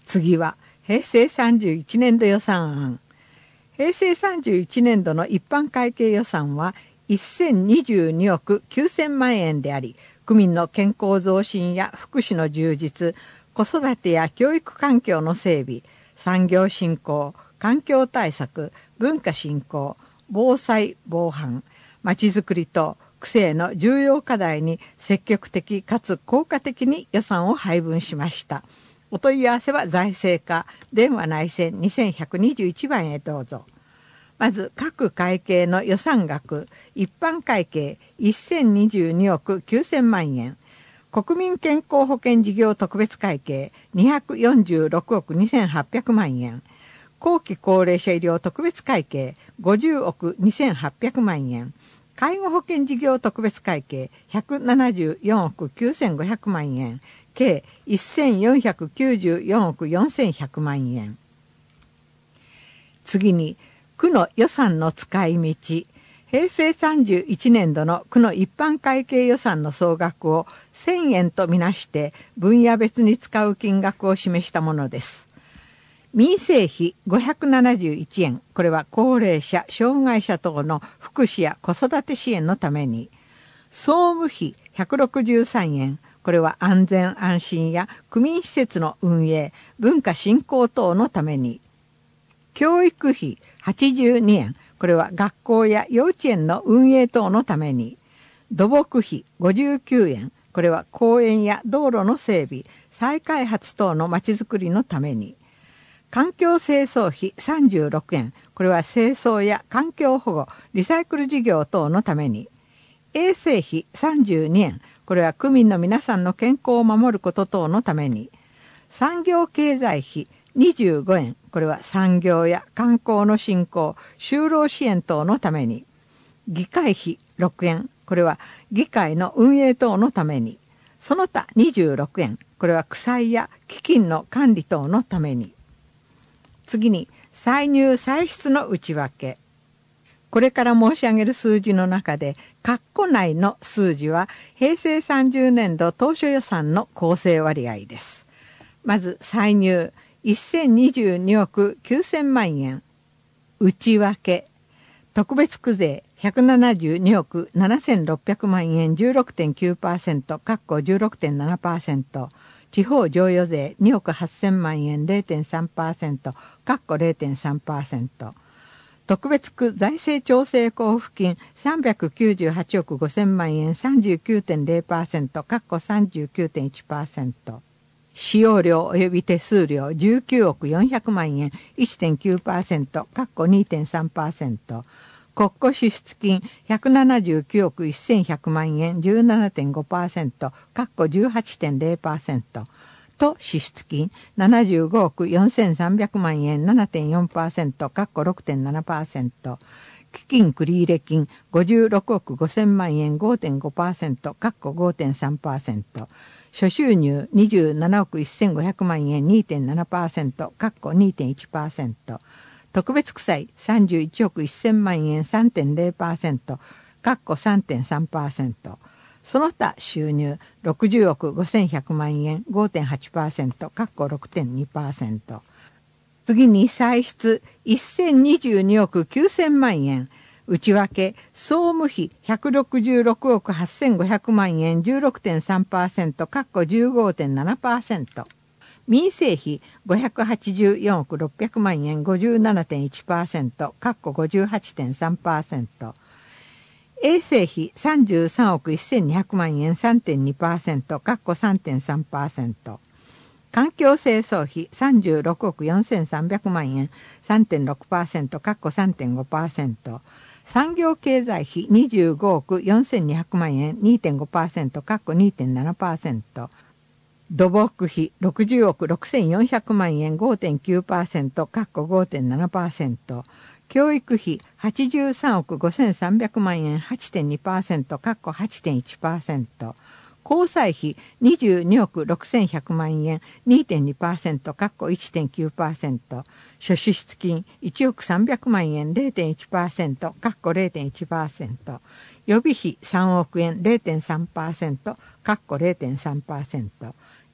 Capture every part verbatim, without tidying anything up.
次は平成さんじゅういちねんど予算案。平成さんじゅういちねんどの一般会計予算はせんにじゅうにおくきゅうせんまんえんであり、区民の健康増進や福祉の充実、子育てや教育環境の整備、産業振興、環境対策、文化振興、防災防犯、まちづくりと区政の重要課題に積極的かつ効果的に予算を配分しました。お問い合わせは財政課電話内線にせんひゃくにじゅういちばんへどうぞ。まず各会計の予算額、一般会計せんにじゅうにおくきゅうせんまんえん、国民健康保険事業特別会計にひゃくよんじゅうろくおくにせんはっぴゃくまんえん、後期高齢者医療特別会計ごじゅうおくにせんはっぴゃくまんえん、介護保険事業特別会計ひゃくななじゅうよんおくきゅうせんごひゃくまんえん、計せんよんひゃくきゅうじゅうよんおくよんせんひゃくまんえん。次に、区の予算の使い道。平成さんじゅういちねんどの区の一般会計予算の総額をせんえんとみなして分野別に使う金額を示したものです。民生費ごひゃくななじゅういちえん、これは高齢者、障害者等の福祉や子育て支援のために。総務費ひゃくろくじゅうさんえん、これは安全安心や区民施設の運営、文化振興等のために。教育費はちじゅうにえん、これは学校や幼稚園の運営等のために。土木費ごじゅうきゅうえん、これは公園や道路の整備、再開発等のまちづくりのために。環境清掃費さんじゅうろくえん、これは清掃や環境保護、リサイクル事業等のために。衛生費さんじゅうにえん、これは区民の皆さんの健康を守ること等のために。産業経済費にじゅうごえん、これは産業や観光の振興、就労支援等のために。議会費ろくえん、これは議会の運営等のために。その他にじゅうろくえん、これは区債や基金の管理等のために。次に、歳入歳出の内訳。これから申し上げる数字の中で、括弧内の数字は平成さんじゅうねんど当初予算の構成割合です。まず歳入せんにじゅうにおくきゅうせんまんえん。内訳。特別区税ひゃくななじゅうにおくななせんろっぴゃくまんえん じゅうろくてんきゅうパーセント、括弧 じゅうろくてんななパーセント。地方譲与税におくはっせんまんえん れいてんさんパーセント、括弧 れいてんさんパーセント。特別区財政調整交付金さんびゃくきゅうじゅうはちおくごせんまんえん さんじゅうきゅうてんれいパーセント、括弧 さんじゅうきゅうてんいちパーセント。使用料及び手数料じゅうきゅうおくよんひゃくまんえん いってんきゅうパーセント、括弧 にてんさんパーセント。国庫支出金ひゃくななじゅうきゅうおくせんひゃくまんえん じゅうななてんごパーセント、括弧 じゅうはちてんれいパーセント。と支出金ななじゅうごおくよんせんさんびゃくまんえん ななてんよんパーセント、括弧 ろくてんななパーセント。基金繰入金ごじゅうろくおくごせんまんえん ごてんごパーセント、括弧 ごてんさんパーセント。諸収入にじゅうななおくせんごひゃくまんえん にてんななパーセント、括弧 にてんいちパーセント。特別区債さんじゅういちおくせんまんえん さんてんれいパーセント、括弧 さんてんさんパーセント。その他収入ろくじゅうおくごせんひゃくまんえん ごてんはちパーセント、括弧 ろくてんにパーセント。次に歳出せんにじゅうにおくきゅうせんまんえん。内訳、総務費ひゃくろくじゅうろくおくはっせんごひゃくまんえん じゅうろくてんさんパーセント、括弧 じゅうごてんななパーセント。民生費ごひゃくはちじゅうよんおくろっぴゃくまんえん ごじゅうななてんいちパーセント、括弧 ごじゅうはちてんさんパーセント。衛生費さんじゅうさんおくせんにひゃくまんえん さんてんにパーセント、括弧 さんてんさんパーセント。環境清掃費さんじゅうろくおくよんせんさんびゃくまんえん さんてんろくパーセント、括弧 さんてんごパーセント。産業経済費にじゅうごおくよんせんにひゃくまんえん にてんごパーセント、括弧 にてんななパーセント。土木費ろくじゅうおくろくせんよんひゃくまんえん ごてんきゅうパーセント、括弧 ごてんななパーセント。教育費はちじゅうさんおくごせんさんびゃくまんえん はちてんにパーセント、括弧 はちてんいちパーセント。交際費にじゅうにおくろくせんひゃくまんえん にてんにパーセント、括弧 いってんきゅうパーセント。諸支出金いちおくさんびゃくまんえん れいてんいちパーセント、括弧 れいてんいちパーセント。予備費さんおくえん れいてんさんパーセント、括弧 れいてんさんパーセント。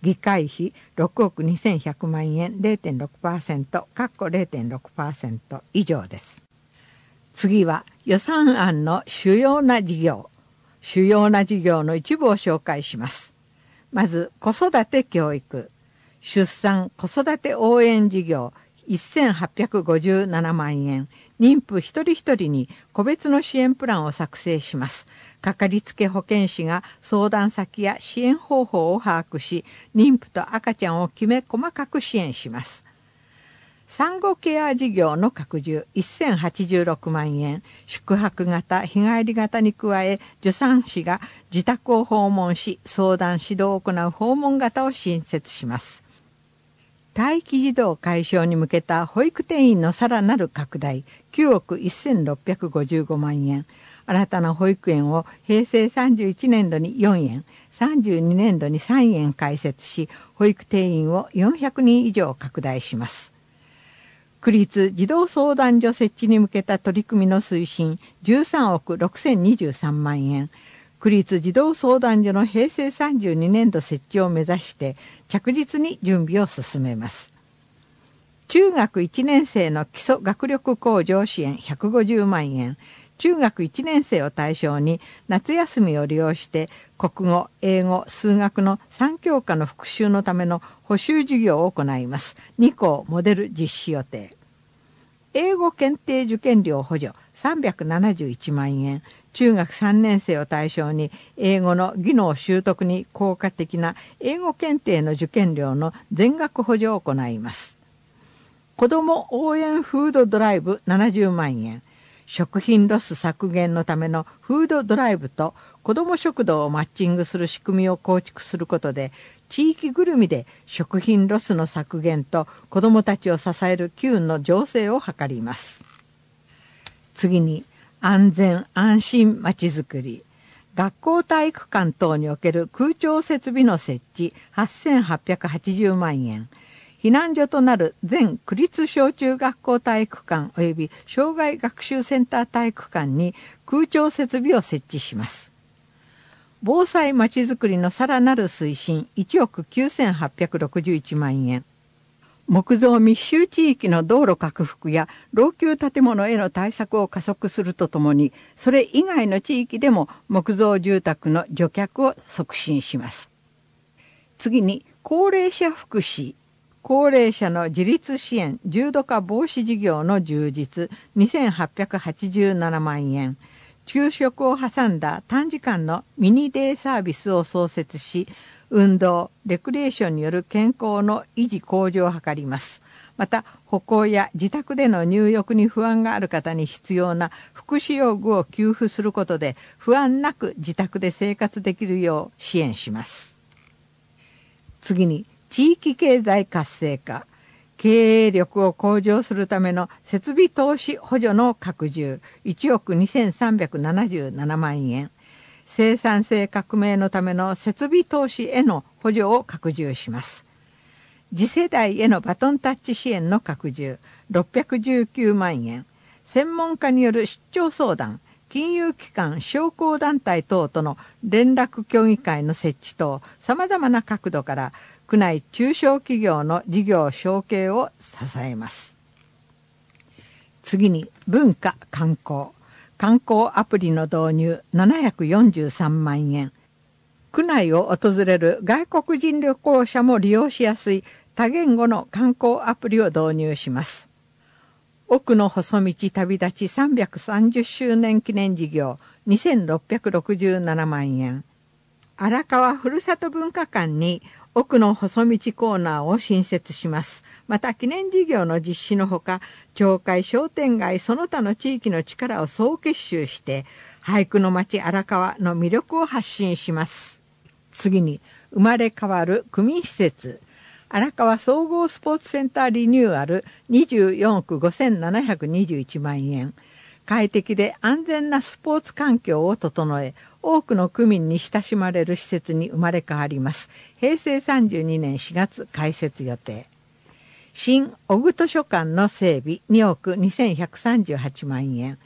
議会費ろくおくにせんひゃくまんえん れいてんろくパーセント かっこ れいてんろくパーセント 以上です。次は予算案の主要な事業主要な事業の一部を紹介します。まず子育て教育出産子育て応援事業せんはっぴゃくごじゅうななまんえん、妊婦一人一人に個別の支援プランを作成します。かかりつけ保健師が相談先や支援方法を把握し、妊婦と赤ちゃんをきめ細かく支援します。産後ケア事業の拡充せんはちじゅうろくまんえん、宿泊型日帰り型に加え、助産師が自宅を訪問し相談指導を行う訪問型を新設します。待機児童解消に向けた保育定員のさらなる拡大きゅうおくせんろっぴゃくごじゅうごまんえん、新たな保育園を平成さんじゅういちねんどによんえん、さんじゅうにねんどにさんえん開設し、保育定員をよんひゃくにん以上拡大します。区立児童相談所設置に向けた取り組みの推進じゅうさんおくろくせんにじゅうさんまんえん、区立児童相談所の平成さんじゅうにねんど設置を目指して着実に準備を進めます。中学いちねん生の基礎学力向上支援ひゃくごじゅうまんえん、中学いちねん生を対象に夏休みを利用して国語、英語、数学のさん教科の復習のための補習授業を行います。に校モデル実施予定。英語検定受験料補助さんびゃくななじゅういちまんえん、中学さんねん生を対象に英語の技能習得に効果的な英語検定の受験料の全額補助を行います。子ども応援フードドライブななじゅうまんえん、食品ロス削減のためのフードドライブと子ども食堂をマッチングする仕組みを構築することで、地域ぐるみで食品ロスの削減と子どもたちを支える機運の醸成を図ります。次に安全安心まちづくり、学校体育館等における空調設備の設置はっせんはっぴゃくはちじゅうまんえん、避難所となる全区立小中学校体育館及び障害学習センター体育館に空調設備を設置します。防災まちづくりのさらなる推進いちおくきゅうせんはっぴゃくろくじゅういちまんえん、木造密集地域の道路拡幅や老朽建物への対策を加速するとともに、それ以外の地域でも木造住宅の除却を促進します。次に高齢者福祉、高齢者の自立支援重度化防止事業の充実にせんはっぴゃくはちじゅうななまんえん、昼食を挟んだ短時間のミニデイサービスを創設し、運動レクリエーションによる健康の維持向上を図ります。また歩行や自宅での入浴に不安がある方に必要な福祉用具を給付することで、不安なく自宅で生活できるよう支援します。次に地域経済活性化、経営力を向上するための設備投資補助の拡充いちおくにせんさんびゃくななじゅうななまんえん、生産性革命のための設備投資への補助を拡充します。次世代へのバトンタッチ支援の拡充ろっぴゃくじゅうきゅうまんえん、専門家による出張相談、金融機関商工団体等との連絡協議会の設置等、さまざまな角度から区内中小企業の事業承継を支えます。次に文化観光、観光アプリの導入ななひゃくよんじゅうさんまんえん、区内を訪れる外国人旅行者も利用しやすい多言語の観光アプリを導入します。奥の細道旅立ちさんびゃくさんじゅっしゅうねん記念事業にせんろっぴゃくろくじゅうななまんえん、荒川ふるさと文化館に奥の細道コーナーを新設します。また記念事業の実施のほか、町会商店街その他の地域の力を総結集して俳句の町荒川の魅力を発信します。次に生まれ変わる区民施設、荒川総合スポーツセンターリニューアルにじゅうよんおくごせんななひゃくにじゅういちまんえん、快適で安全なスポーツ環境を整え、多くの区民に親しまれる施設に生まれ変わります。へいせいさんじゅうにねんしがつ開設予定。新小具図書館の整備におくにせんひゃくさんじゅうはちまんえん、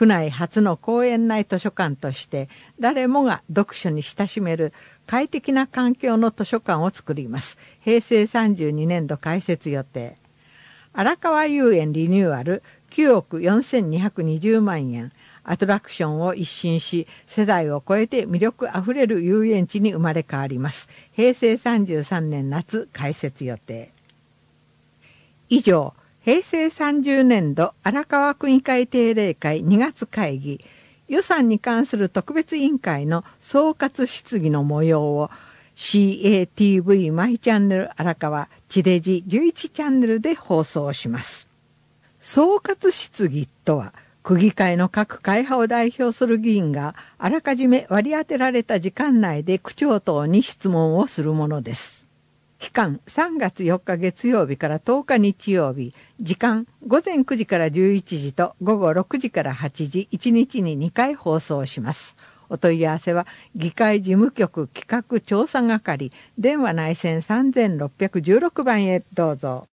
区内初の公園内図書館として誰もが読書に親しめる快適な環境の図書館を作ります。へいせいさんじゅうにねんど開設予定。荒川遊園リニューアルきゅうおくよんせんにひゃくにじゅうまんえん。アトラクションを一新し、世代を超えて魅力あふれる遊園地に生まれ変わります。へいせいさんじゅうさんねん夏開設予定。以上、へいせいさんじゅうねんど荒川区議会定例会にがつ会議、予算に関する特別委員会の総括質疑の模様を シーエーティーブイ マイチャンネル荒川地デジじゅういちチャンネルで放送します。総括質疑とは、区議会の各会派を代表する議員があらかじめ割り当てられた時間内で区長等に質問をするものです。期間さんがつよっか月曜日からとおか日曜日、時間ごぜんくじからじゅういちじとごごろくじからはちじ、いちにちににかい放送します。お問い合わせは議会事務局企画調査係電話内線さんぜんろっぴゃくじゅうろくばんへどうぞ。